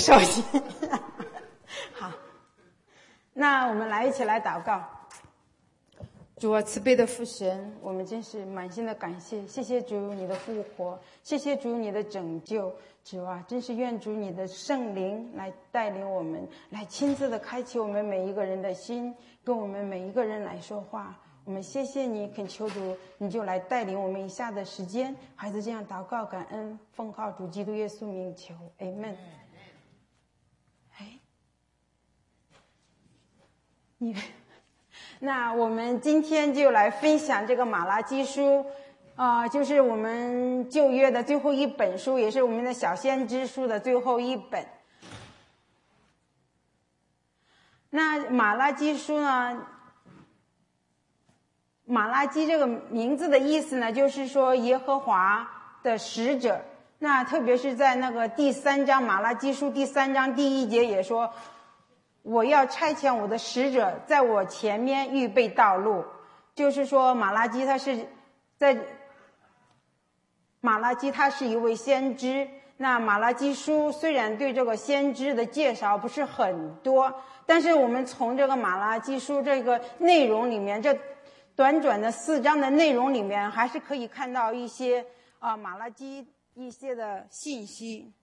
烧心。好，那我们来一起来祷告。主啊，慈悲的父神，我们真是满心的感谢，谢谢主你的复活，谢谢主你的拯救。主啊，真是愿主你的圣灵来带领我们，来亲自的开启我们每一个人的心，跟我们每一个人来说话。我们谢谢你，恳求主你就来带领我们以下的时间。孩子这样祷告感恩，奉靠主基督耶稣名求 Amen。 那我们今天就来分享这个马拉基书，就是我们旧约的最后一本书，也是我们的小先知书的最后一本。那马拉基书呢，马拉基这个名字的意思呢，就是说耶和华的使者。那特别是在那个第3章，马拉基书第3章第1节也说，我要差遣我的使者在我前面预备道路。就是说马拉基他是一位先知。那马拉基书虽然对这个先知的介绍不是很多，但是我们从这个马拉基书这个内容里面，这短短的4章的内容里面，还是可以看到一些马拉基一些的信息。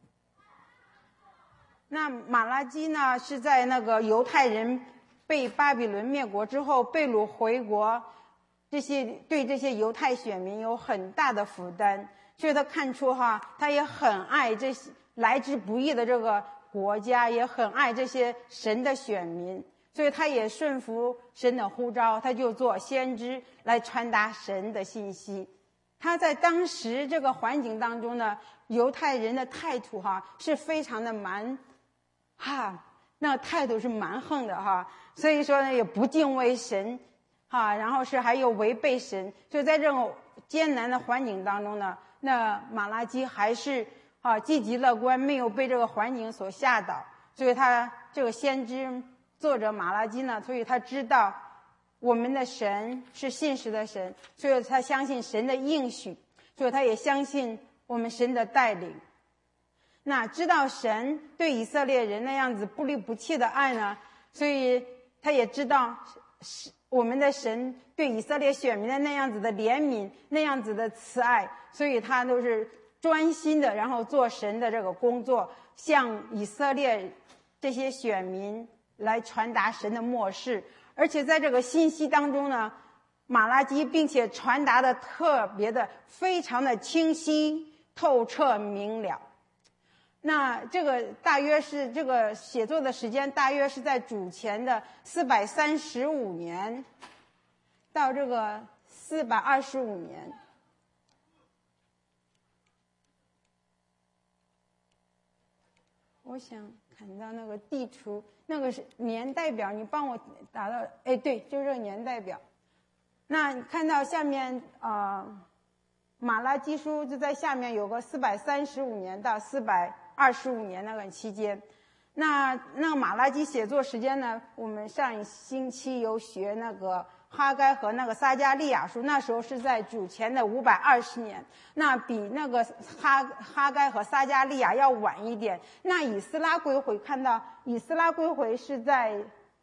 那马拉基呢，是在那个犹太人被巴比伦灭国之后被掳回国，对这些犹太选民有很大的负担，所以他看出他也很爱这些来之不易的这个国家，也很爱这些神的选民，所以他也顺服神的呼召，他就做先知来传达神的信息。他在当时这个环境当中呢，犹太人的态度是非常的那个态度是蛮横的所以说呢也不敬畏神然后还有违背神。所以在这种艰难的环境当中呢，那马拉基还是积极乐观，没有被这个环境所吓倒。所以他这个先知作者马拉基呢，所以他知道我们的神是信实的神，所以他相信神的应许，所以他也相信我们神的带领。那知道神对以色列人那样子不离不弃的爱呢，所以他也知道我们的神对以色列选民的那样子的怜悯，那样子的慈爱，所以他都是专心的，然后做神的这个工作，向以色列这些选民来传达神的默示。而且在这个信息当中呢，马拉基并且传达的特别的非常的清晰透彻明了。那这个大约是这个写作的时间大约是在主前的435年到这个425年。我想看到那个地图，那个是年代表，你帮我打到，对，就是这个年代表。那你看到下面马拉基书就在下面有个435年到425年那个期间。那个马拉基写作时间呢，我们上一星期有学那个哈该和那个撒迦利亚书，那时候是在主前的520年，那比那个哈该和撒迦利亚要晚一点。那以斯拉归回，看到以斯拉归回是在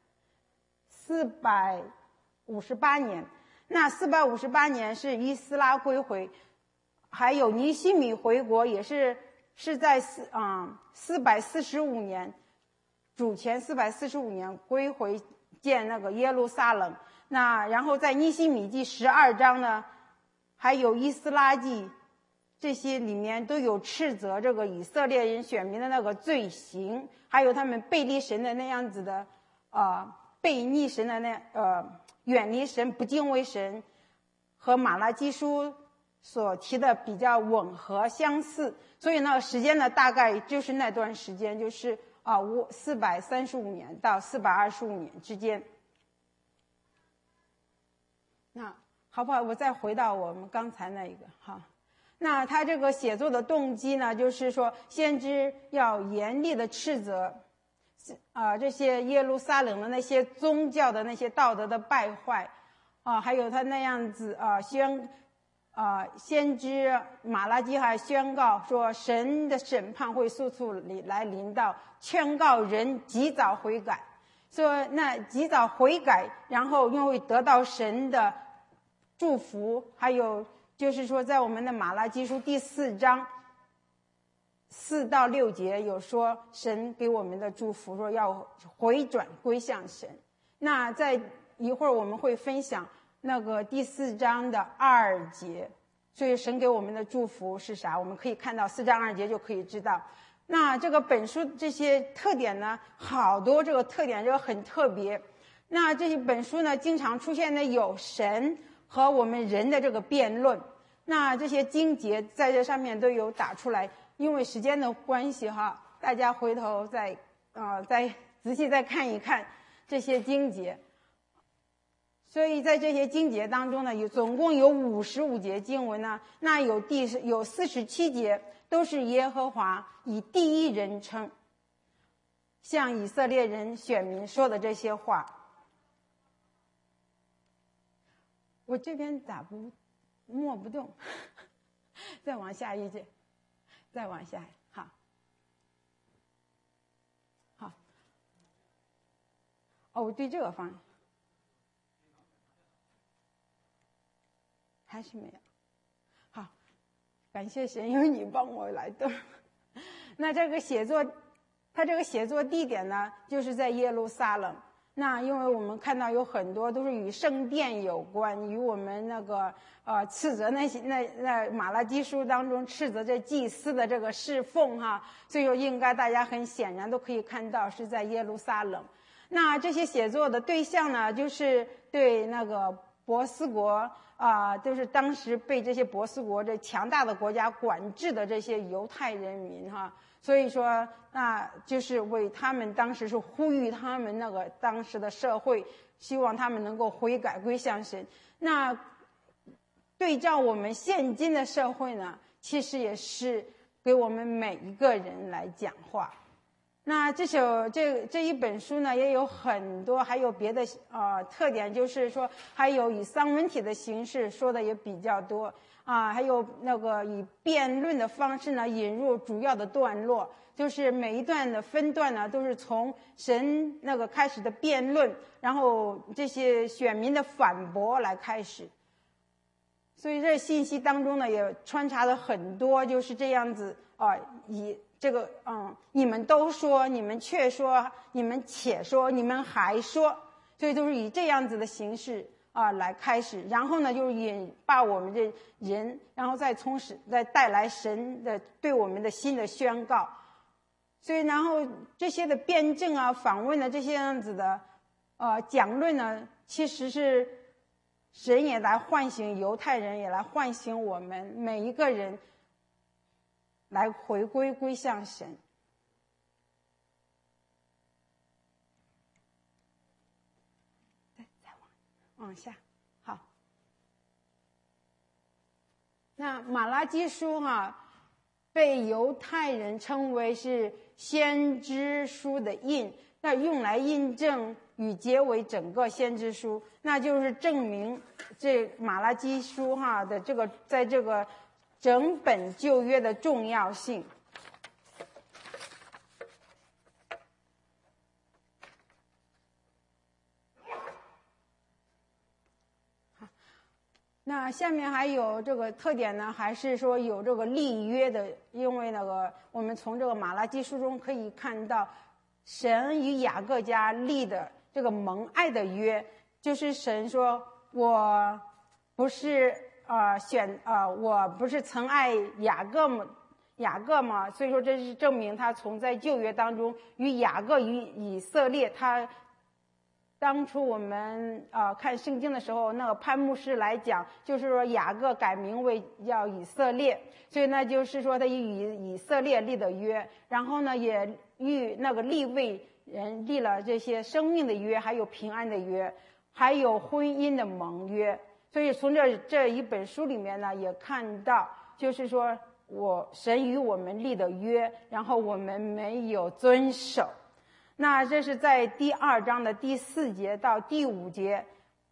458年，那458年是以斯拉归回。还有尼希米回国也是在445年，主前445年归回建那个耶路撒冷。那然后在尼希米记12章呢，还有以斯拉记，这些里面都有斥责这个以色列人选民的那个罪行，还有他们背离神的那样子的背逆神的远离神不敬畏神，和马拉基书所提的比较吻合相似。所以呢时间呢大概就是那段时间，就是435年到425年之间。那好不好，我再回到我们刚才那一个那他这个写作的动机呢，就是说先知要严厉的斥责这些耶路撒冷的那些宗教的那些道德的败坏还有他那样子先知马拉基还宣告说，神的审判会速速来临到，劝告人及早悔改。说那及早悔改，然后因为得到神的祝福，还有就是说，在我们的马拉基书第4章4到6节有说神给我们的祝福，说要回转归向神。那在一会儿我们会分享那个第4章的2节，所以神给我们的祝福是啥？我们可以看到4章2节就可以知道。那这个本书这些特点呢，好多这个特点就很特别。那这些本书呢，经常出现的有神和我们人的这个辩论。那这些经节在这上面都有打出来，因为时间的关系哈，大家回头再仔细再看一看这些经节。所以在这些经节当中呢，总共有55节经文呢，那有47节都是耶和华以第一人称向以色列人选民说的这些话。我这边咋摸不动？再往下一节，再往下，好。我对这个方向还是没有。好，感谢神，因为你帮我来动。那这个写作，它这个写作地点呢，就是在耶路撒冷。那因为我们看到有很多都是与圣殿有关，与我们那个斥责那马拉基书当中斥责这祭司的这个侍奉哈，所以说应该大家很显然都可以看到是在耶路撒冷。那这些写作的对象呢，就是对那个波斯国都是当时被这些波斯国这强大的国家管制的这些犹太人民哈。所以说，那就是为他们当时是呼吁他们那个当时的社会，希望他们能够悔改归向神。那对照我们现今的社会呢，其实也是给我们每一个人来讲话。那这一本书呢，也有很多还有别的特点，就是说还有以丧文体的形式说的也比较多。还有那个以辩论的方式呢，引入主要的段落，就是每一段的分段呢，都是从神那个开始的辩论，然后这些选民的反驳来开始。所以这信息当中呢，也穿插了很多就是这样子以这个你们都说，你们却说，你们且说，你们还说，所以都是以这样子的形式来开始，然后呢，就是把我们这人，然后再带来神的对我们的新的宣告。所以，然后这些的辩证访问的这些样子的讲论呢，其实是神也来唤醒犹太人，也来唤醒我们每一个人，来归向神。往下，好。那马拉基书被犹太人称为是先知书的印，那用来印证与结为整个先知书，那就是证明这马拉基书的这个在这个整本旧约的重要性。那下面还有这个特点呢，还是说有这个立约的，因为那个我们从这个马拉基书中可以看到，神与雅各家立的这个蒙爱的约，就是神说我不是我不是曾爱雅各嘛，所以说这是证明他从在旧约当中与雅各与以色列，他当初我们看圣经的时候，那个潘牧师来讲，就是说雅各改名为叫以色列，所以呢就是说他与以色列立的约，然后呢也与那个利未人立了这些生命的约，还有平安的约，还有婚姻的盟约。所以从这一本书里面呢，也看到就是说神与我们立的约，然后我们没有遵守。那这是在第2章的第4节到第5节，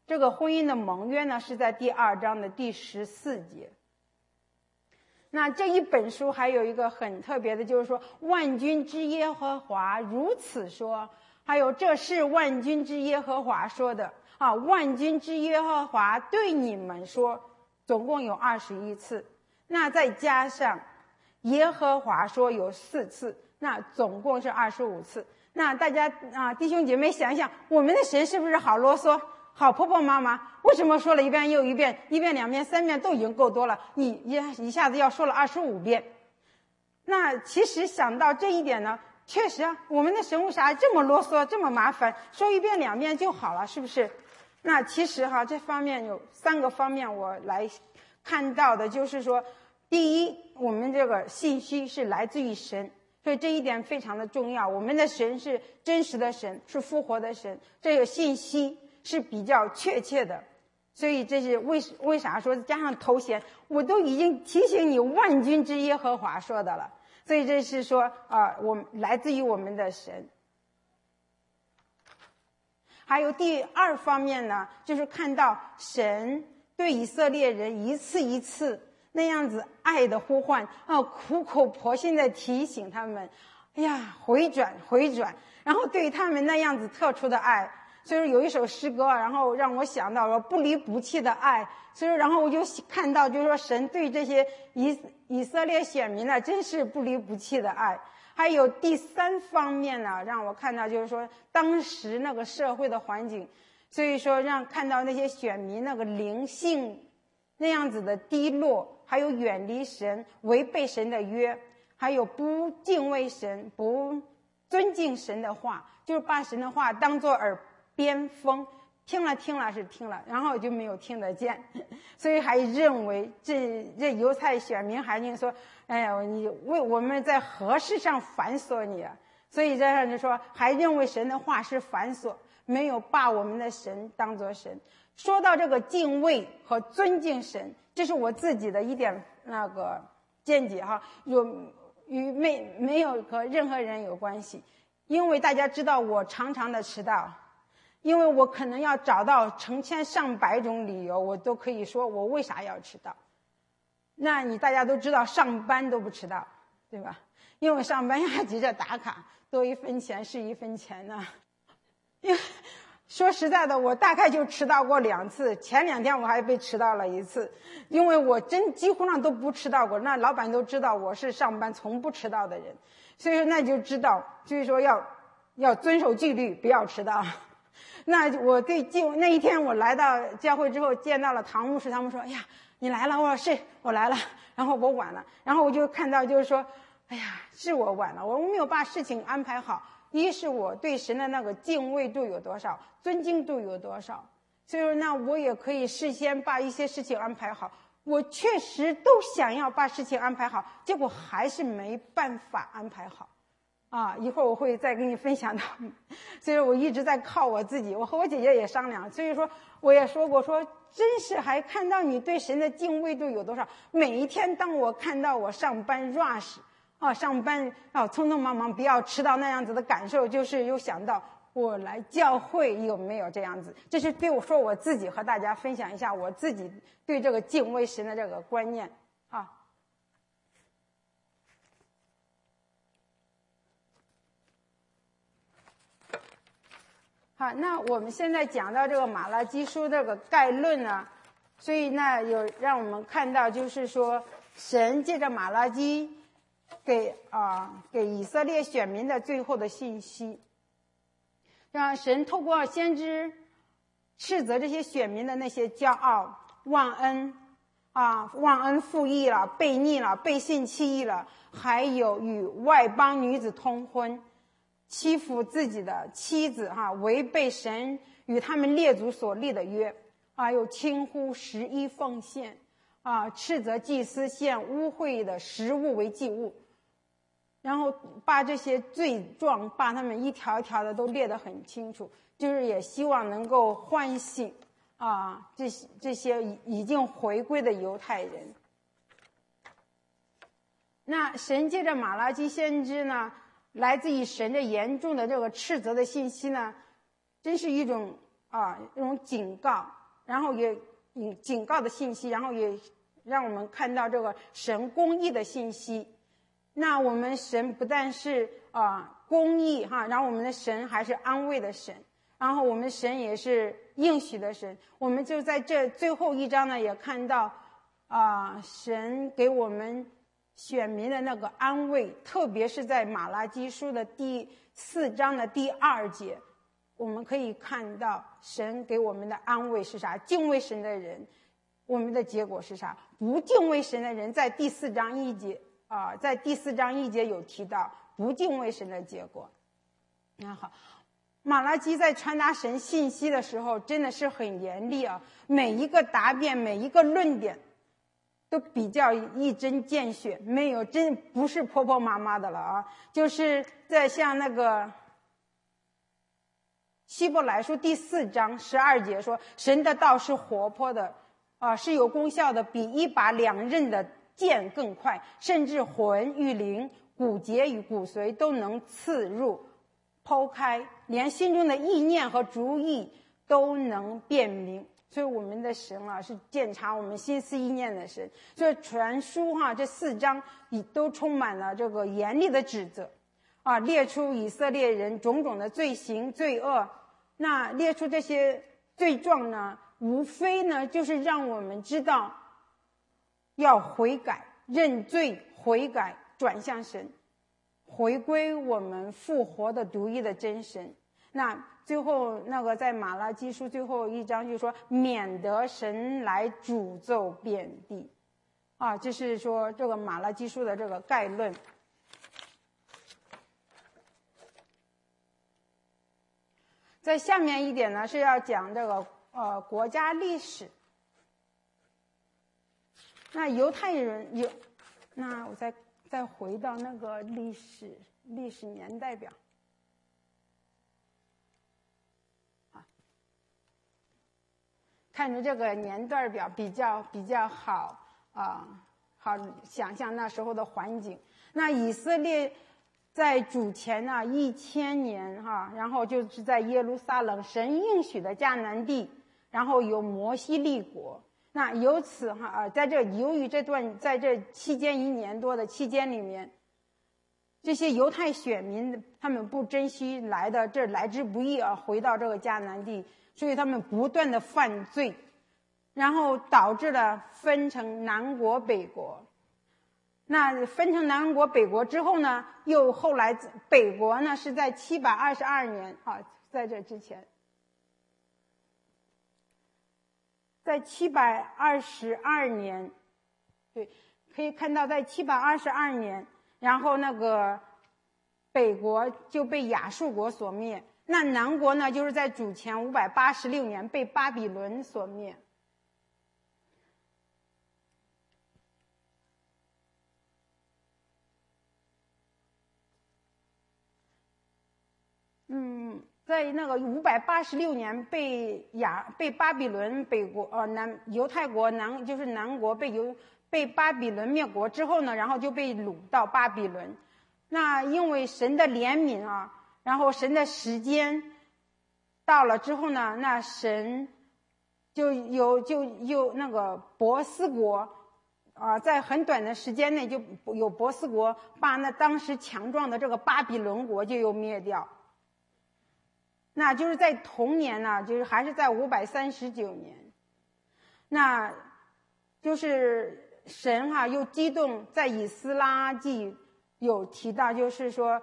这个婚姻的盟约呢，是在第2章的第14节。那这一本书还有一个很特别的，就是说万军之耶和华如此说，还有这是万军之耶和华说的啊，万军之耶和华对你们说，总共有21次，那再加上耶和华说有4次，那总共是25次。那大家弟兄姐妹想想，我们的神是不是好啰嗦，好婆婆妈妈？为什么说了一遍又一遍，1遍2遍3遍都已经够多了，你一下子要说了25遍？那其实想到这一点呢，确实啊，我们的神为啥这么啰嗦，这么麻烦，说1遍2遍就好了，是不是？那其实这方面有3个方面我来看到的，就是说，第一，我们这个信息是来自于神，所以这一点非常的重要。我们的神是真实的神，是复活的神，这个信息是比较确切的。所以这是为啥说加上头衔，我都已经提醒你万军之耶和华说的了。所以这是说我们来自于我们的神。还有第2方面呢，就是看到神对以色列人一次一次那样子爱的呼唤苦口婆心的提醒他们，哎呀，回转，然后对他们那样子特殊的爱。所以有一首诗歌，然后让我想到了不离不弃的爱。所以然后我就看到，就是说神对这些以色列选民呢，真是不离不弃的爱。还有第3方面呢，让我看到就是说当时那个社会的环境，所以说让看到那些选民那个灵性那样子的低落，还有远离神，违背神的约，还有不敬畏神，不尊敬神的话，就是把神的话当作耳边风，听了是听了，然后就没有听得见。所以还认为这犹太选民还说，哎呀，你为我们在何事上繁琐你啊？所以这样就说还认为神的话是繁琐，没有把我们的神当作神。说到这个敬畏和尊敬神，这是我自己的一点那个见解没有和任何人有关系。因为大家知道我常常的迟到，因为我可能要找到成千上百种理由，我都可以说我为啥要迟到。那大家都知道上班都不迟到，对吧？因为上班要急着打卡，多1分钱是1分钱呢。因为说实在的，我大概就迟到过2次，前2天我还被迟到了1次，因为我几乎上都不迟到过，那老板都知道我是上班从不迟到的人，所以说那就知道，所以说要遵守纪律，不要迟到。那我那一天我来到教会之后，见到了唐牧师，他们说，哎呀，你来了。我说是，我来了。然后我晚了，然后我就看到就是说，哎呀，是我晚了，我没有把事情安排好。一是我对神的那个敬畏度有多少，尊敬度有多少，所以说那我也可以事先把一些事情安排好。我确实都想要把事情安排好，结果还是没办法安排好。一会儿我会再跟你分享到。所以我一直在靠我自己，我和我姐姐也商量，所以说我也说过，说真是还看到你对神的敬畏度有多少。每一天当我看到我上班 rush 上班匆匆忙忙不要迟到那样子的感受，就是有想到我来教会有没有这样子。这是对我说我自己和大家分享一下我自己对这个敬畏神的这个观念好，那我们现在讲到这个马拉基书这个概论呢，所以呢有让我们看到就是说神借着马拉基给以色列选民的最后的信息，让神透过先知斥责这些选民的那些骄傲、忘恩负义了、悖逆了、背信弃义了，还有与外邦女子通婚、欺负自己的妻子违背神与他们列祖所立的约又轻忽11奉献斥责祭司献污秽的食物为祭物，然后把这些罪状把他们一条一条的都列得很清楚，就是也希望能够唤醒这些已经回归的犹太人。那神借着马拉基先知呢，来自于神的严重的这个斥责的信息呢，真是一种这种警告，然后也警告的信息，然后也让我们看到这个神公义的信息。那我们神不但是公义然后我们的神还是安慰的神，然后我们神也是应许的神。我们就在这最后一章呢，也看到神给我们选民的那个安慰，特别是在马拉基书的第4章的第2节，我们可以看到神给我们的安慰是啥？敬畏神的人，我们的结果是啥？不敬畏神的人，在第4章1节在第4章1节有提到不敬畏神的结果。那好，马拉基在传达神信息的时候真的是很严厉每一个答辩，每一个论点都比较一针见血，没有真不是婆婆妈妈的了就是在像那个希伯来书第4章12节说，神的道是活泼的是有功效的，比一把2刃的剑更快，甚至魂与灵、骨节与骨髓都能刺入剖开，连心中的意念和主意都能辨明。所以我们的神是鉴察我们心思意念的神。所以全书这4章都充满了这个严厉的指责列出以色列人种种的罪行罪恶。那列出这些罪状呢，无非呢就是让我们知道要悔改、认罪、悔改，转向神，回归我们复活的独一的真神。那最后那个在马拉基书最后一章就说，免得神来诅咒遍地这是说这个马拉基书的这个概论。在下面一点呢是要讲这个国家历史。那犹太人那我再回到那个历史年代表看着这个年代表比较好好想象那时候的环境。那以色列在主前1000年然后就是在耶路撒冷神应许的迦南地，然后由摩西立国。那由此由于在这期间1年多的期间里面，这些犹太选民他们不珍惜来之不易回到这个迦南地，所以他们不断的犯罪，然后导致了分成南国北国。那分成南国北国之后呢，又后来北国呢是在722年在这之前，在722年，对，可以看到在722年，然后那个北国就被亚述国所灭，那南国呢就是在主前586年被巴比伦所灭。在那个586年被巴比伦北国犹太国就是南国被巴比伦灭国之后呢，然后就被掳到巴比伦。那因为神的怜悯然后神的时间到了之后呢，那神就有那个波斯国在很短的时间内就有波斯国把那当时强壮的这个巴比伦国就又灭掉。那就是在同年呢，就是还是在539年，那就是神又激动，在以斯拉记有提到，就是说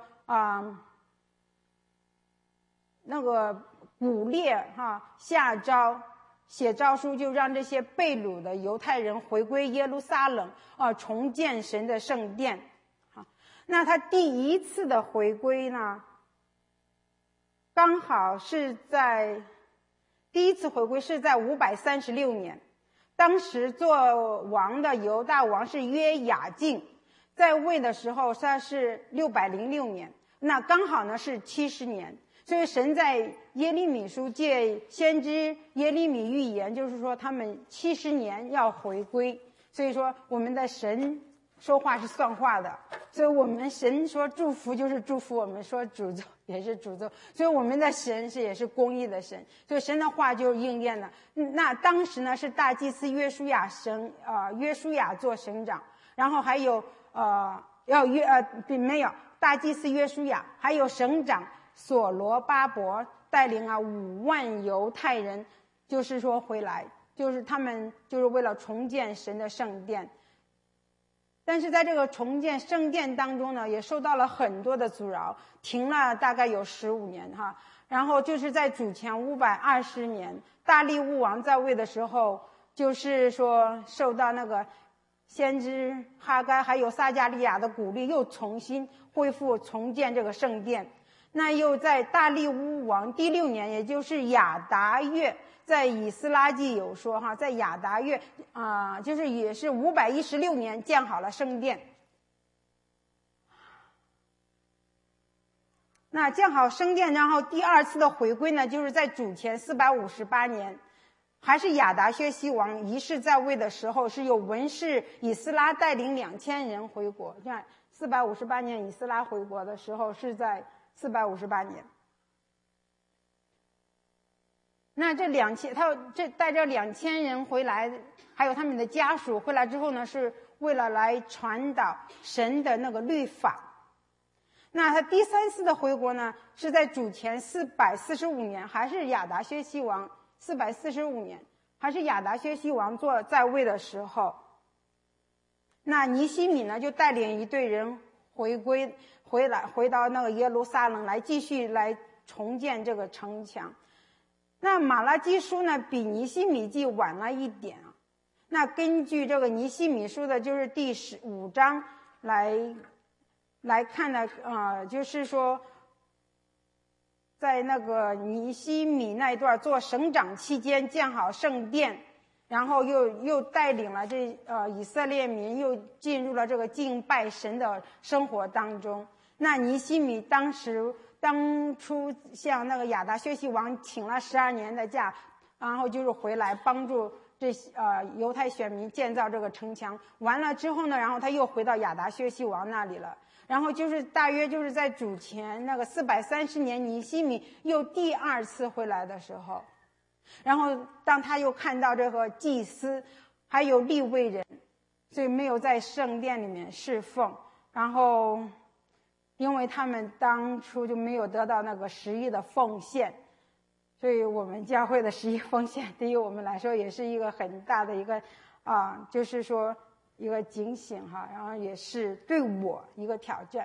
那个古列下诏写诏书，就让这些被掳的犹太人回归耶路撒冷重建神的圣殿那他第一次的回归呢，刚好是第一次回归是在536年，当时做王的犹大王是约雅敬，在位的时候他是606年，那刚好呢是70年。所以神在耶利米书借先知耶利米预言，就是说他们70年要回归。所以说我们的神说话是算话的，所以我们神说祝福就是祝福，我们说诅咒也是诅咒，所以我们的神也是公义的神，所以神的话就是应验的。那当时呢是大祭司约书亚做省长，然后还有没有大祭司约书亚，还有省长所罗巴伯带领5万犹太人，就是说回来，就是他们就是为了重建神的圣殿。但是在这个重建圣殿当中呢，也受到了很多的阻挠，停了大概有15年哈。然后就是在主前520年，大利乌王在位的时候，就是说受到那个先知哈该还有撒迦利亚的鼓励，又重新恢复重建这个圣殿。那又在大利乌王第6年，也就是亚达月，在以斯拉记有说哈，在亚达月就是也是516年建好了圣殿。那建好圣殿，然后第2次的回归呢，就是在主前458年，还是亚达薛西王一世在位的时候，是由文士以斯拉带领2000人回国。这样458年以斯拉回国的时候是在458年。那他带着2000人回来，还有他们的家属回来之后呢，是为了来传导神的那个律法。那他第3次的回国呢，是在主前445年，还是亚达薛西王445年，还是亚达薛西王在位的时候。那尼希米呢，就带领一队人回到那个耶路撒冷来，继续来重建这个城墙。那马拉基书呢，比尼希米记晚了一点啊。那根据这个尼希米书的就是第15章来看呢，就是说在那个尼希米那一段做省长期间建好圣殿，然后又带领了以色列民又进入了这个敬拜神的生活当中。那尼希米当初向那个亚达薛西王请了12年的假，然后就是回来帮助犹太选民建造这个城墙。完了之后呢，然后他又回到亚达薛西王那里了。然后就是大约就是在主前那个430年，尼希米又第2次回来的时候，然后当他又看到这个祭司还有利未人，所以没有在圣殿里面侍奉，然后因为他们当初就没有得到那个10亿的奉献，所以我们教会的10亿奉献对于我们来说也是一个很大的一个就是说一个警醒哈，然后也是对我一个挑战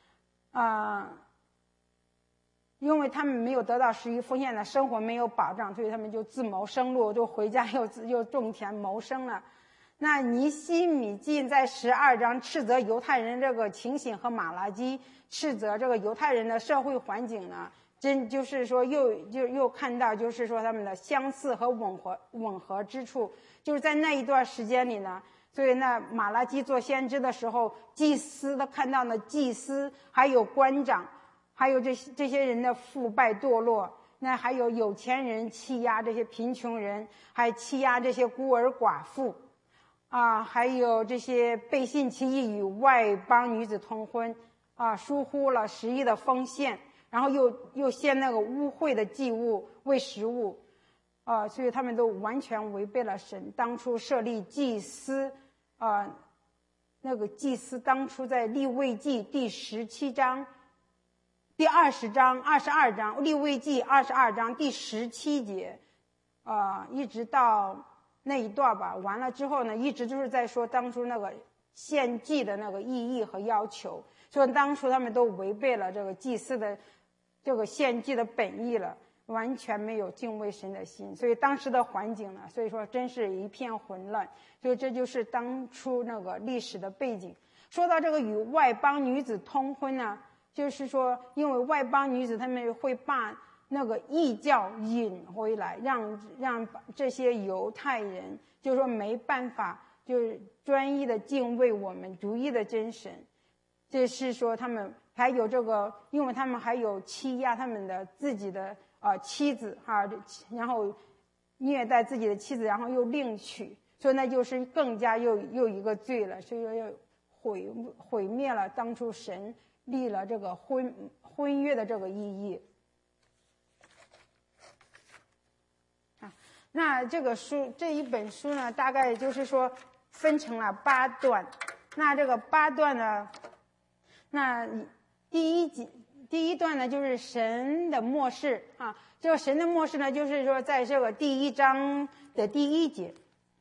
因为他们没有得到10亿奉献的生活没有保障，所以他们就自谋生路，就回家又种田谋生了。那尼希米记在12章斥责犹太人这个情形，和马拉基斥责这个犹太人的社会环境呢，真就是说又看到就是说他们的相似和吻合之处。就是在那一段时间里呢，所以那马拉基做先知的时候，祭司他看到了祭司还有官长还有这些人的腐败堕落，那还有有钱人欺压这些贫穷人，还欺压这些孤儿寡妇还有这些背信弃义与外邦女子通婚疏忽了10亿的奉献，然后又献那个污秽的祭物为食物所以他们都完全违背了神当初设立祭司那个祭司当初在利未记第17章第20章22章利未记22章第17节一直到那一段吧，完了之后呢，一直就是在说当初那个献祭的那个意义和要求，所以当初他们都违背了这个祭司的这个献祭的本意了，完全没有敬畏神的心，所以当时的环境呢，所以说真是一片混乱。所以这就是当初那个历史的背景。说到这个与外邦女子通婚呢，就是说因为外邦女子他们会把那个异教引回来，让这些犹太人就是说没办法就是专一的敬畏我们独一的真神。这是说他们还有这个，因为他们还有欺压他们的自己的妻子然后虐待自己的妻子，然后又另娶，所以那就是更加又一个罪了。所以说要毁灭了当初神立了这个婚约的这个意义。那这一本书呢，大概就是说分成了8段。那这个8段呢，那第一段呢就是神的末世啊。这个神的末世呢，就是说在这个第1章的第1节。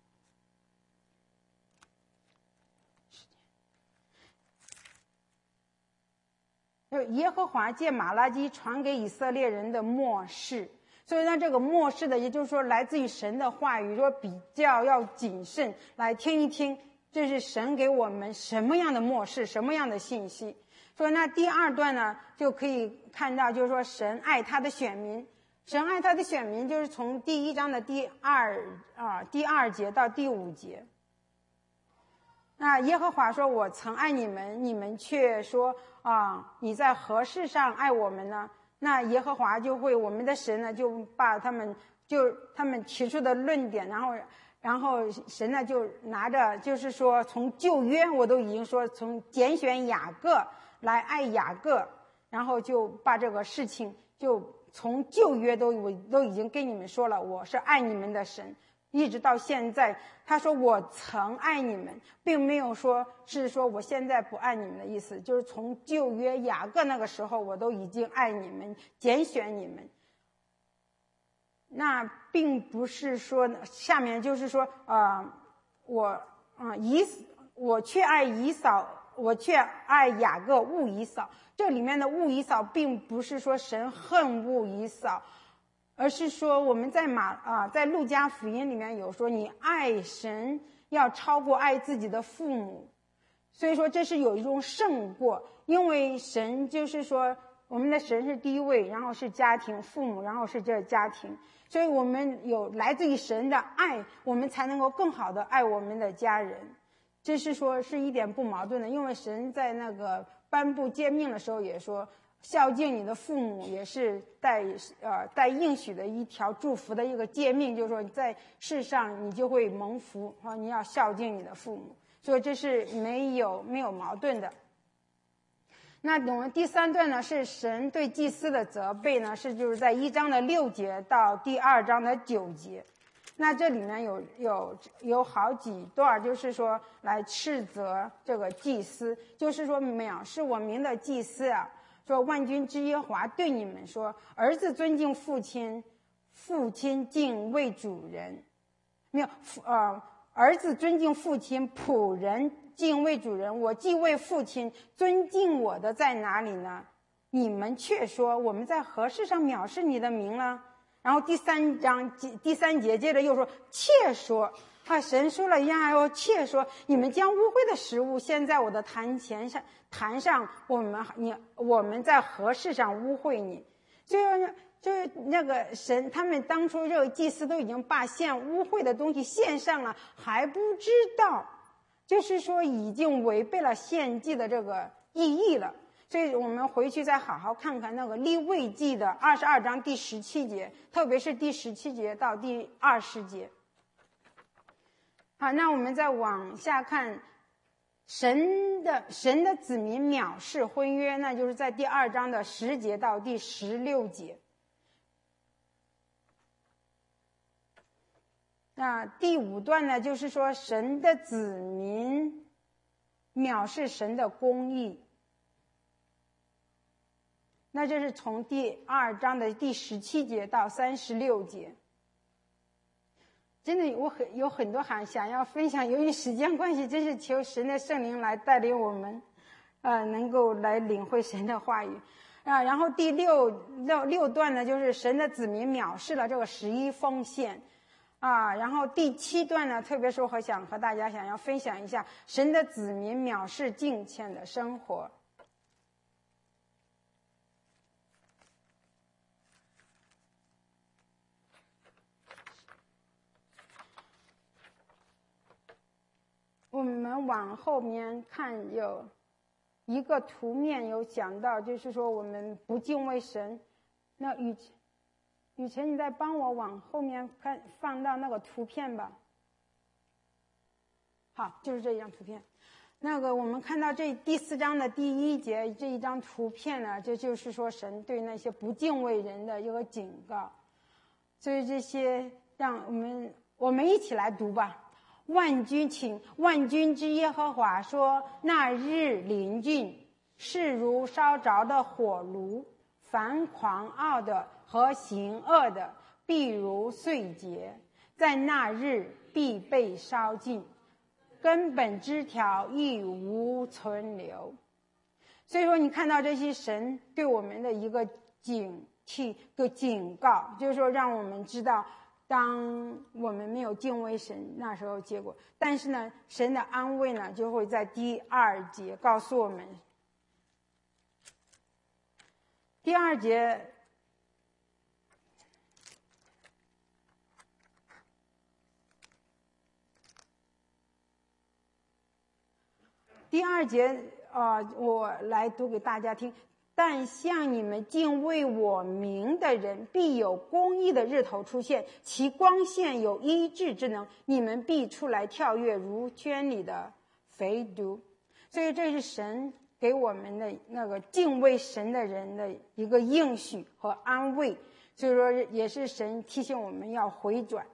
耶和华借马拉基传给以色列人的末世。所以呢，这个末世的，也就是说来自于神的话语，说比较要谨慎来听一听，这是神给我们什么样的末世，什么样的信息。所以那第2段呢，就可以看到，就是说神爱他的选民，神爱他的选民，就是从第1章的第2节到第5节。那耶和华说：“我曾爱你们，你们却说你在何事上爱我们呢？”那耶和华就会，我们的神呢，就把他们提出的论点，然后神呢就拿着，就是说从旧约我都已经说，从拣选雅各来爱雅各，然后就把这个事情就从旧约都已经跟你们说了，我是爱你们的神。一直到现在，他说我曾爱你们，并没有说是说我现在不爱你们的意思，就是从旧约雅各那个时候，我都已经爱你们，拣选你们。那并不是说下面就是说我却爱以扫，我却爱雅各，恶以扫。这里面的恶以扫，并不是说神恨恶以扫，而是说我们在路加福音里面有说，你爱神要超过爱自己的父母。所以说这是有一种胜过，因为神就是说我们的神是第一位，然后是家庭，父母，然后是这家庭。所以我们有来自于神的爱，我们才能够更好的爱我们的家人。这是说是一点不矛盾的，因为神在那个颁布诫命的时候也说，孝敬你的父母也是带应许的一条祝福的一个诫命，就是说在世上你就会蒙福啊，你要孝敬你的父母，所以这是没有矛盾的。那我们第3段呢，是神对祭司的责备呢，就是在1章的6节到第2章的9节。那这里面有好几段，就是说来斥责这个祭司，就是说藐视我名的祭司啊，说万军之耶和华对你们说，儿子尊敬父亲，父亲敬畏主人。没有儿子尊敬父亲，仆人敬畏主人。我既为父亲，尊敬我的在哪里呢？你们却说我们在何事上藐视你的名呢？然后第3节接着又说，妾说神说了呀，妾说你们将污秽的食物献在我的坛上，我们在何事上污秽你？就是那个神，他们当初这个祭司都已经把献污秽的东西献上了，还不知道，就是说已经违背了献祭的这个意义了。所以我们回去再好好看看那个利未记的22章第17节，特别是第17节到第20节。好，那我们再往下看，神的子民藐视婚约，那就是在第2章的10节到第16节。那第5段呢，就是说神的子民藐视神的公义。那这是从第2章的第17节到36节。真的我有很多想要分享，由于时间关系，真是求神的圣灵来带领我们能够来领会神的话语然后第六段呢，就是神的子民藐视了这个11奉献然后第7段呢，特别是我想和大家想要分享一下神的子民藐视敬虔的生活。我们往后面看，有一个图面有讲到，就是说我们不敬畏神。那雨辰，你再帮我往后面放到那个图片吧。好，就是这张图片。 我们看到这第4章的第1节这一张图片呢，这就是说神对那些不敬畏人的一个警告。所以这些让我们一起来读吧。请万军之耶和华说：那日临近，势如烧着的火炉，凡狂傲的和行恶的，必如碎秸，在那日必被烧尽，根本枝条亦无存留。所以说你看到这些神对我们的一个警惕、个警告，就是说让我们知道当我们没有敬畏神，那时候结果。但是呢，神的安慰呢就会在第2节告诉我们。第2节我来读给大家听。但像你们敬畏我名的人，必有公义的日头出现，其光线有医治之能，你们必出来跳跃，如圈里的肥犊。所以这是神给我们的那个敬畏神的人的一个应许和安慰。所以说也是神提醒我们要回转。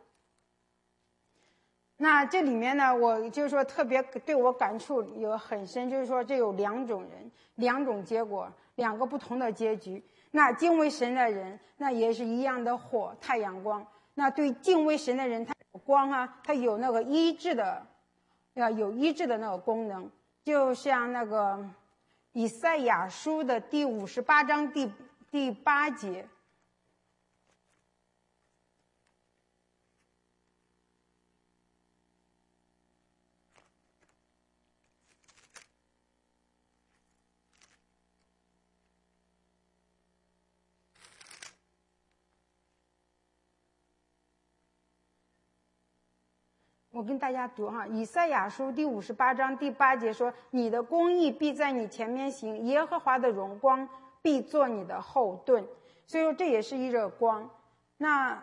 那这里面呢，我就是说特别对我感触有很深，就是说这有2种人，2种结果，2个不同的结局。那敬畏神的人，那也是一样的火，太阳光。那对敬畏神的人，他有光啊，他有那个医治的，有医治的那个功能。就像那个以赛亚书的第58章第8节。我跟大家读哈，以赛亚书第58章第8节说：你的公义必在你前面行，耶和华的荣光必做你的后盾。所以说这也是一热光。那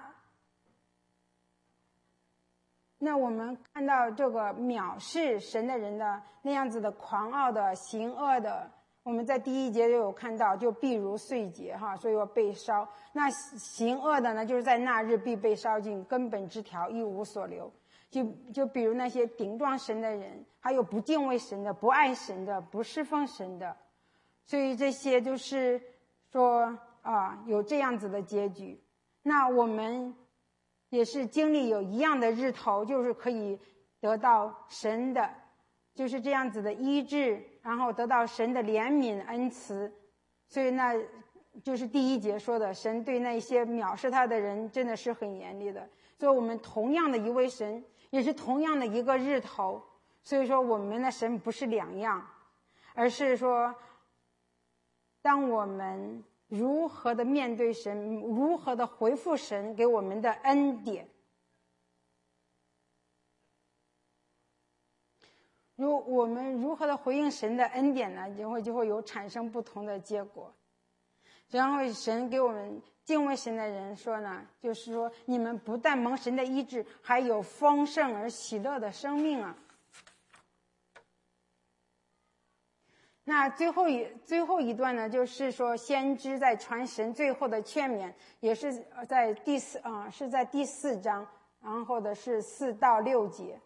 我们看到这个藐视神的人的那样子的狂傲的行恶的，我们在第1节就有看到，就必如碎秸哈，所以说被烧。那行恶的呢，就是在那日必被烧尽，根本枝条一无所留。就比如那些顶撞神的人，还有不敬畏神的、不爱神的、不侍奉神的，所以这些就是说有这样子的结局。那我们也是经历有一样的日头，就是可以得到神的就是这样子的医治，然后得到神的怜悯恩慈。所以那就是第1节说的，神对那些藐视他的人真的是很严厉的。所以我们同样的一位神，也是同样的一个日头，所以说我们的神不是2样，而是说当我们如何的面对神，如何的回复神给我们的恩典，我们如何的回应神的恩典呢，就会有产生不同的结果。然后神给我们敬畏神的人说呢，就是说你们不但蒙神的医治，还有丰盛而喜乐的生命啊。那最后一段呢，就是说先知在传神最后的劝勉，也是在第4章，然后的是4到6节。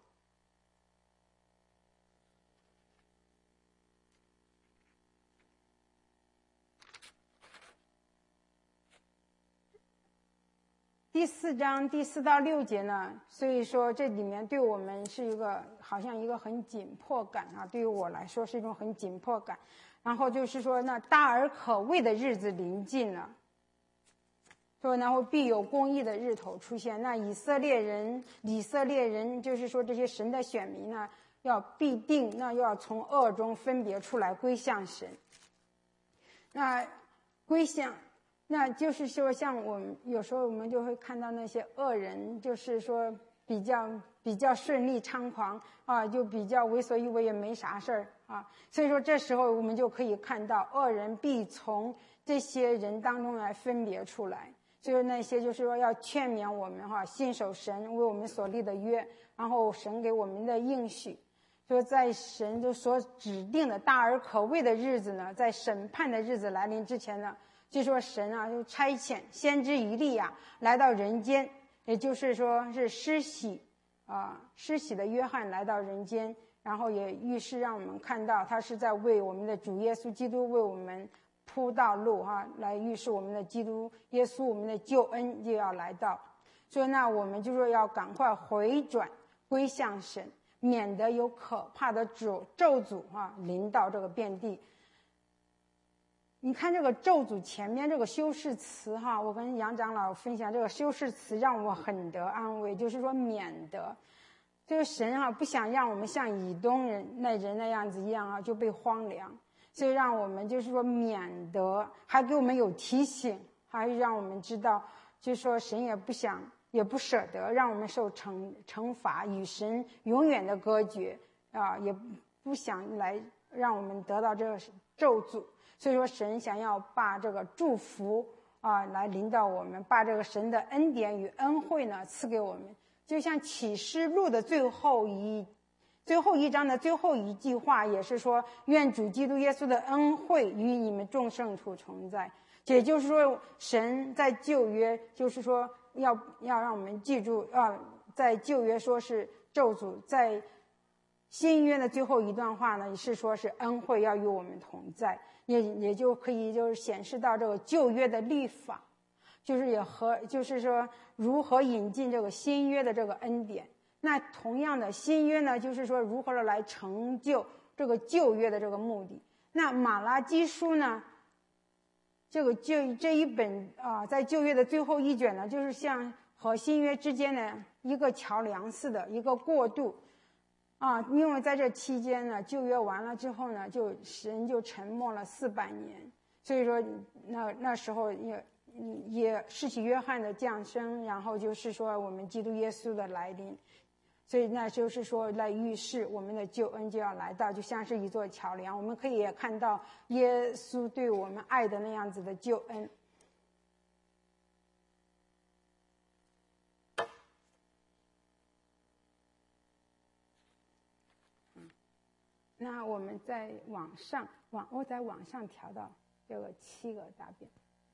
第4章第4到6节呢，所以说这里面对我们是好像一个很紧迫感啊，对于我来说是一种很紧迫感。然后就是说那大而可畏的日子临近了，说然后必有公义的日头出现。那以色列人就是说这些神的选民呢，必定要从恶中分别出来归向神。那就是说像我们有时候我们就会看到那些恶人，就是说比较顺利猖狂啊，就比较为所欲为，也没啥事儿啊。所以说这时候我们就可以看到恶人必从这些人当中来分别出来。就是那些就是说要劝勉我们信守神为我们所立的约，然后神给我们的应许。 说在神就所指定的大而可畏的日子呢，在审判的日子来临之前呢，就说神啊就差遣先知以利亚来到人间，也就是说是施洗的约翰来到人间，然后也预示让我们看到他是在为我们的主耶稣基督为我们铺道路来预示我们的基督耶稣我们的救恩就要来到。所以那我们就说要赶快回转归向神，免得有可怕的咒诅临到这个遍地。你看这个咒诅前面这个修饰词我跟杨长老分享，这个修饰词让我很得安慰，就是说免得，就是神不想让我们像以东人那样子一样就被荒凉，所以让我们就是说免得，还给我们有提醒，还让我们知道，就是说神也不想也不舍得让我们受惩罚，与神永远的隔绝也不想来让我们得到这个咒诅。所以说神想要把这个祝福来临到我们，把这个神的恩典与恩惠呢赐给我们。就像启示录的最后一章的最后一句话也是说，愿主基督耶稣的恩惠与你们众圣徒同在。也就是说神在旧约就是说要让我们记住在旧约说是咒诅，在新约的最后一段话呢是说是恩惠要与我们同在，也就可以就是显示到这个旧约的律法，就是说如何引进这个新约的这个恩典。那同样的新约呢就是说如何的来成就这个旧约的这个目的。那马拉基书呢这一本在旧约的最后一卷呢，就是像和新约之间的一个桥梁似的一个过渡因为在这期间呢，旧约完了之后呢，神就沉默了400年，所以说那时候也施洗约翰的降生，然后就是说我们基督耶稣的来临，所以那就是说来预示我们的救恩就要来到，就像是一座桥梁。我们可以也看到耶稣对我们爱的那样子的救恩。那我们再我在往上调到这个7个大便。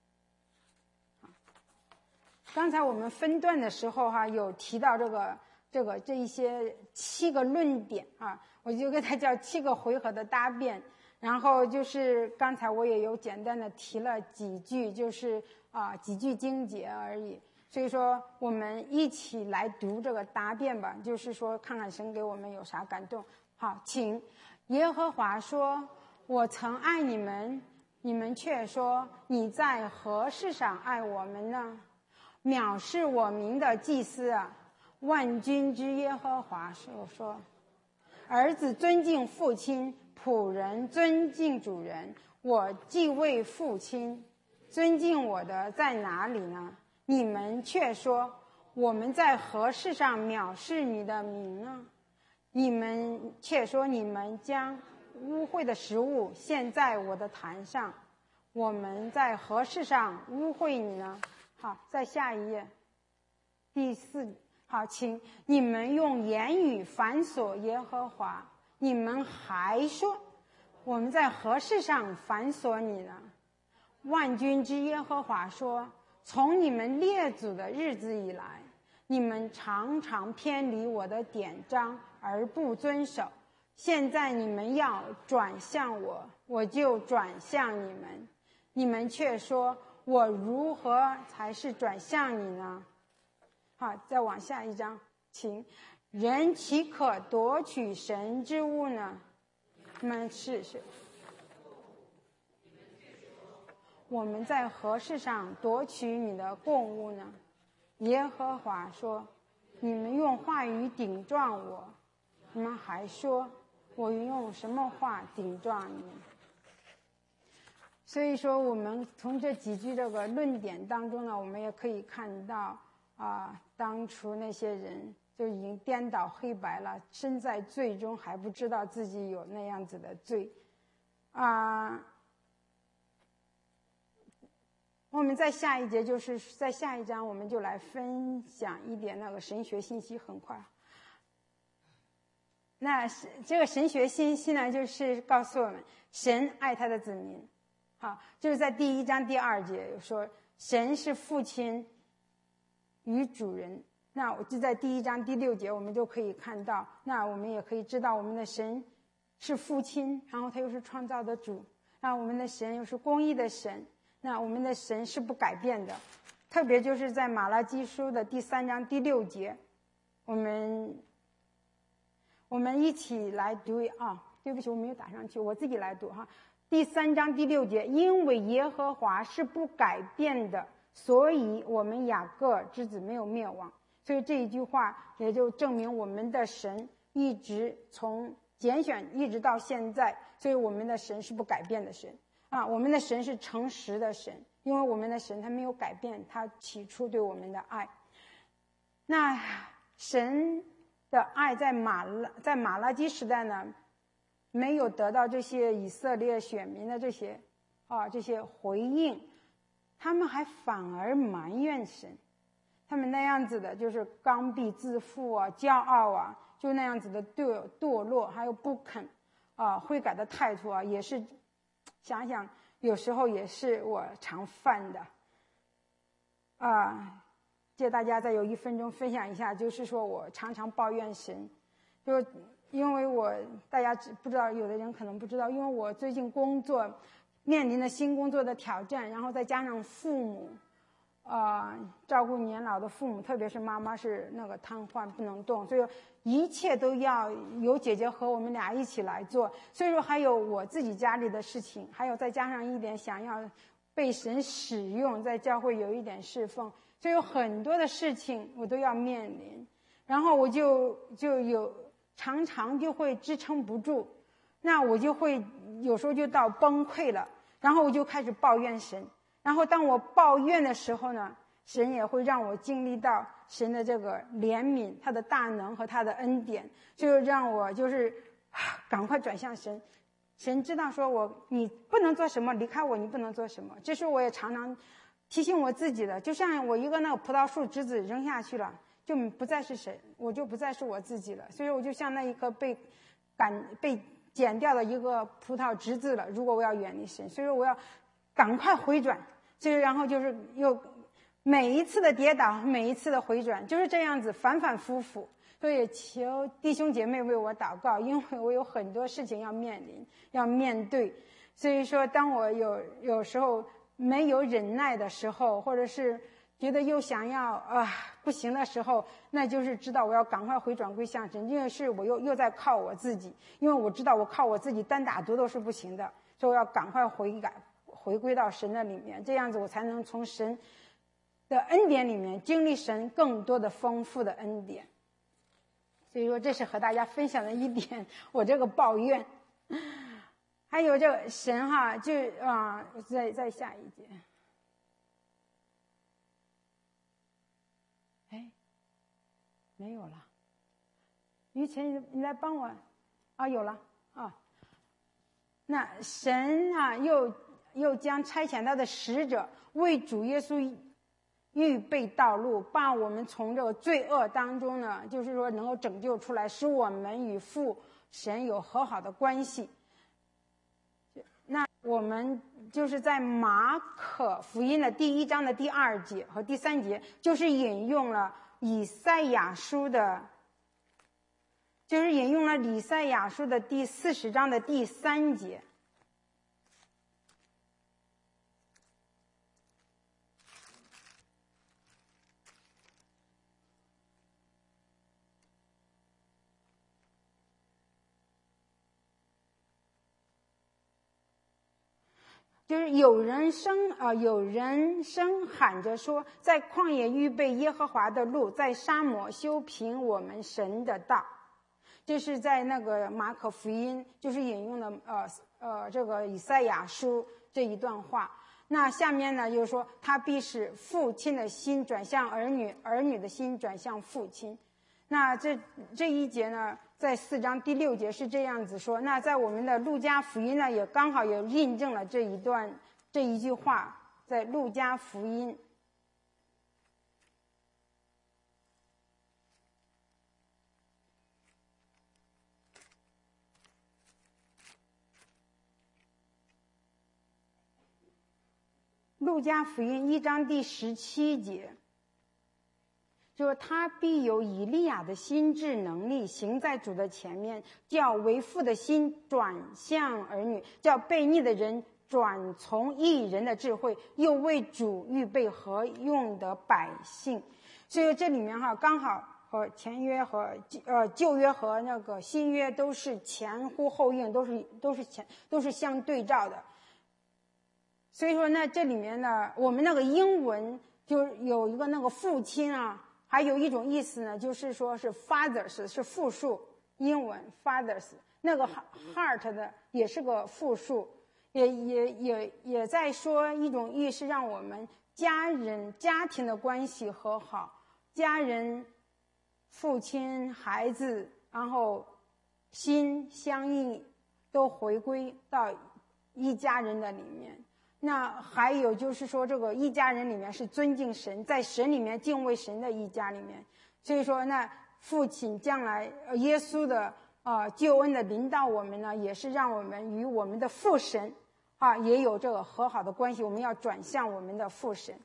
刚才我们分段的时候有提到这一些7个论点我就给它叫7个回合的答辩。然后就是刚才我也有简单的提了几句，就是几句经节而已。所以说我们一起来读这个答辩吧，就是说看看神给我们有啥感动。好，请。耶和华说，我曾爱你们，你们却说，你在何事上爱我们呢？藐视我名的祭司万军之耶和华说，儿子尊敬父亲，仆人尊敬主人，我既为父亲，尊敬我的在哪里呢？你们却说，我们在何事上藐视你的名呢？你们却说，你们将污秽的食物献在我的坛上，我们在何事上污秽你呢？好，再下一页，第4。好，请你们用言语反锁耶和华，你们还说，我们在何事上反锁你呢？万军之耶和华说，从你们列祖的日子以来，你们常常偏离我的典章而不遵守，现在你们要转向我，我就转向你们。你们却说，我如何才是转向你呢？好，再往下一章，请。人岂可夺取神之物呢？你们是我们在何事上夺取你的供物呢？耶和华说，你们用话语顶撞我，你们还说，我用什么话顶撞你？所以说我们从这几句这个论点当中呢，我们也可以看到当初那些人就已经颠倒黑白了，身在罪中还不知道自己有那样子的罪我们在下一节，就是在下一章，我们就来分享一点那个神学信息，很快。 那这个神学信息呢，就是告诉我们，神爱他的子民。好，就是在第1章第2节有说，神是父亲与主人。那我就在第1章第6节，我们就可以看到，那我们也可以知道，我们的神是父亲，然后他又是创造的主，那我们的神又是公义的神，那我们的神是不改变的。特别就是在马拉基书的第3章第6节，我们一起来读啊，对不起，我没有打上去，我自己来读哈。第3章第6节，因为耶和华是不改变的，所以我们雅各之子没有灭亡。所以这一句话也就证明我们的神一直从拣选一直到现在，所以我们的神是不改变的神啊，我们的神是诚实的神，因为我们的神他没有改变他起初对我们的爱。那神的爱在马拉基时代呢，没有得到这些以色列选民的这些回应，他们还反而埋怨神。他们那样子的就是刚愎自负啊，骄傲啊，就那样子的堕落，还有不肯悔改的态度啊，也是想想有时候也是我常犯的借大家再有1分钟分享一下，就是说我常常抱怨神，就因为大家不知道，有的人可能不知道，因为我最近工作面临了新工作的挑战，然后再加上父母照顾年老的父母，特别是妈妈是那个瘫痪不能动，所以一切都要有姐姐和我们俩一起来做。所以说还有我自己家里的事情，还有再加上一点想要被神使用，在教会有一点侍奉，所以有很多的事情我都要面临，然后我就有常常就会支撑不住，那我就会有时候就到崩溃了，然后我就开始抱怨神。然后当我抱怨的时候呢，神也会让我经历到神的这个怜悯，他的大能和他的恩典，就让我就是赶快转向神。神知道说你不能做什么，离开我你不能做什么，这是我也常常提醒我自己的。就像我一个那个葡萄树枝子扔下去了，就不再是神，我就不再是我自己了，所以我就像那一颗被剪掉的一个葡萄枝子了。如果我要远离神，所以说我要赶快回转。所以然后就是又每一次的跌倒，每一次的回转，就是这样子反反复复。所以求弟兄姐妹为我祷告，因为我有很多事情要面临要面对。所以说当我有时候没有忍耐的时候，或者是觉得又想要不行的时候，那就是知道我要赶快回转归向神，因为是我又在靠我自己，因为我知道我靠我自己单打独斗是不行的，所以我要赶快回归到神的里面，这样子我才能从神的恩典里面经历神更多的丰富的恩典。所以说这是和大家分享的一点，我这个抱怨。还有这个神就再下一节，没有了。于晨你来帮我有了那神又将差遣他的使者为主耶稣预备道路，把我们从这个罪恶当中呢，就是说能够拯救出来，使我们与父神有和好的关系。那我们就是在马可福音的第1章的第2节和第3节，就是引用了以赛亚书的第40章的第3节。就是有人声喊着说，在旷野预备耶和华的路，在沙漠修平我们神的道。这是在那个马可福音，就是引用的这个以赛亚书这一段话。那下面呢就是说，他必使父亲的心转向儿女，儿女的心转向父亲。那这一节呢，在4章第6节是这样子说。那在我们的路加福音呢，也刚好也印证了这一句话，在路加福音路加福音1章第17节，就是他必有以利亚的心智能力行在主的前面，叫为父的心转向儿女，叫悖逆的人转从义人的智慧，又为主预备合用的百姓。所以这里面刚好和前约和旧约和那个新约都是前呼后应，都是相对照的。所以说呢，这里面呢，我们那个英文就有一个那个父亲啊，还有一种意思呢，就是说是 fathers 是复数，英文 fathers， 那个 heart 的也是个复数，也在说一种意思，让我们家庭的关系和好，家人、父亲、孩子，然后心相应，都回归到一家人的里面。那还有就是说，这个一家人里面是尊敬神，在神里面敬畏神的一家里面。所以说，那父亲将来耶稣的救恩的临到我们呢，也是让我们与我们的父神也有这个和好的关系。我们要转向我们的父神。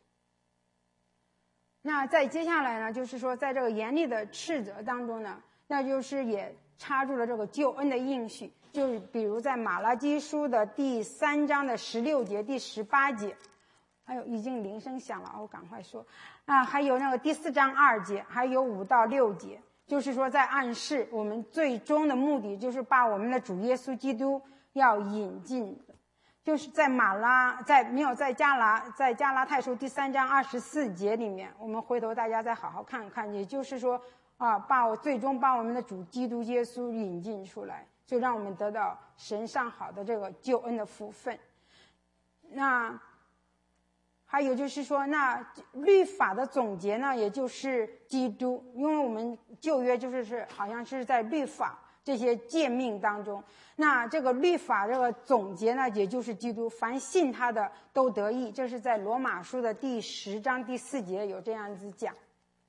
那再接下来呢，就是说，在这个严厉的斥责当中呢，那就是也插入了这个救恩的应许。就是比如在马拉基书的第3章的16节、第18节，还有已经铃声响了，我赶快说还有那个第4章2节，还有5到6节，就是说在暗示我们最终的目的就是把我们的主耶稣基督要引进，就是在加拉太书第3章24节里面，我们回头大家再好好看看，也就是说最终把我们的主基督耶稣引进出来，就让我们得到神上好的这个救恩的福分。那还有就是说，那律法的总结呢，也就是基督，因为我们旧约就是好像是在律法这些诫命当中，那这个律法这个总结呢，也就是基督，凡信他的都得益。这是在罗马书的第10章第4节有这样子讲。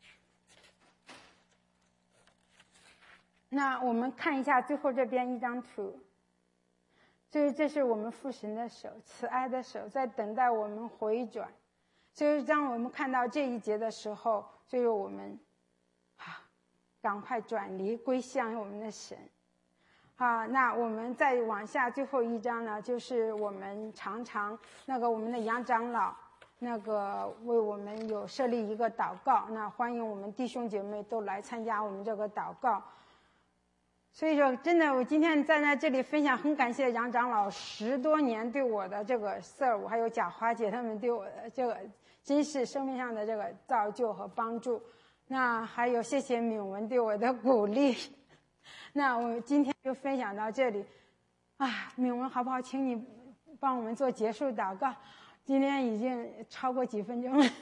那我们看一下最后这边一张图，这是我们父神的手，慈爱的手在等待我们回转。所以当我们看到这一节的时候，所以我们赶快转离归向我们的神。那我们再往下最后一章呢，就是我们常常我们的杨长老为我们有设立一个祷告，那欢迎我们弟兄姐妹都来参加我们这个祷告。所以说真的，我今天站在这里分享，很感谢杨长老10多年对我的这个 serve， 还有贾华姐他们对我的这个真是生命上的这个造就和帮助。那还有谢谢敏文对我的鼓励。那我今天就分享到这里敏文好不好，请你帮我们做结束祷告，今天已经超过几分钟了。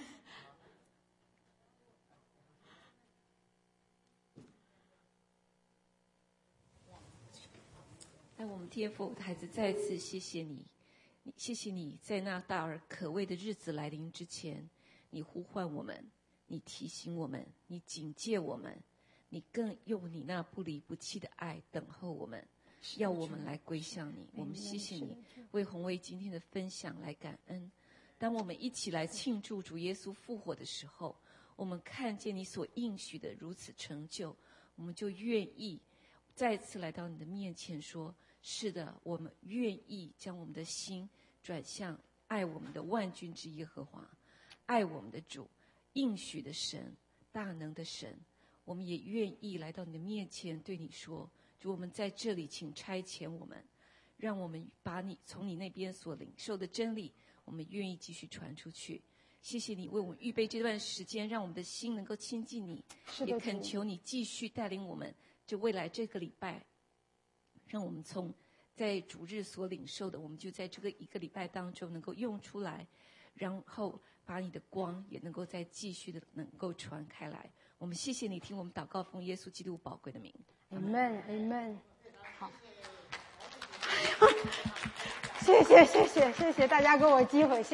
爱我们天父的孩子，再次谢谢你，谢谢你在那大而可畏的日子来临之前，你呼唤我们，你提醒我们，你警戒我们，你更用你那不离不弃的爱等候我们，要我们来归向你。我们谢谢你为洪为今天的分享来感恩。当我们一起来庆祝主耶稣复活的时候，我们看见你所应许的如此成就，我们就愿意再次来到你的面前说，是的，我们愿意将我们的心转向爱我们的万军之耶和华，爱我们的主，应许的神，大能的神。我们也愿意来到你的面前对你说，主，我们在这里请差遣我们，让我们把你从你那边所领受的真理，我们愿意继续传出去。谢谢你为我们预备这段时间，让我们的心能够亲近你，也恳求你继续带领我们这未来这个礼拜，让我们从在主日所领受的，我们就在这个一个礼拜当中能够用出来，然后把你的光也能够再继续的能够传开来。我们谢谢你听我们祷告，奉耶稣基督宝贵的名。 Amen Amen。 好，谢谢大家给我机会。